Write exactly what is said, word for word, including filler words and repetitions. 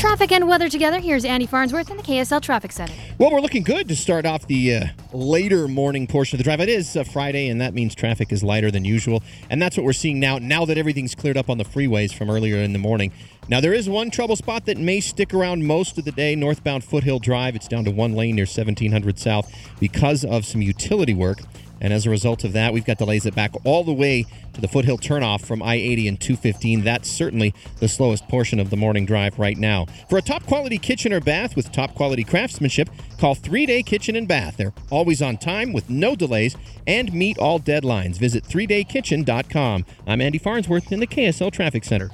Traffic and weather together. Here's Andy Farnsworth in the K S L Traffic Center. Well, we're looking good to start off the uh, later morning portion of the drive. It is uh, Friday, and that means traffic is lighter than usual. And that's what we're seeing now, now that everything's cleared up on the freeways from earlier in the morning. Now, there is one trouble spot that may stick around most of the day, northbound Foothill Drive. It's down to one lane near seventeen hundred South because of some utility work. And as a result of that, we've got delays that back all the way to the Foothill turnoff from I eighty and two fifteen. That's certainly the slowest portion of the morning drive right now. For a top-quality kitchen or bath with top-quality craftsmanship, call three day Kitchen and Bath. They're always on time with no delays and meet all deadlines. Visit three day kitchen dot com. I'm Andy Farnsworth in the K S L Traffic Center.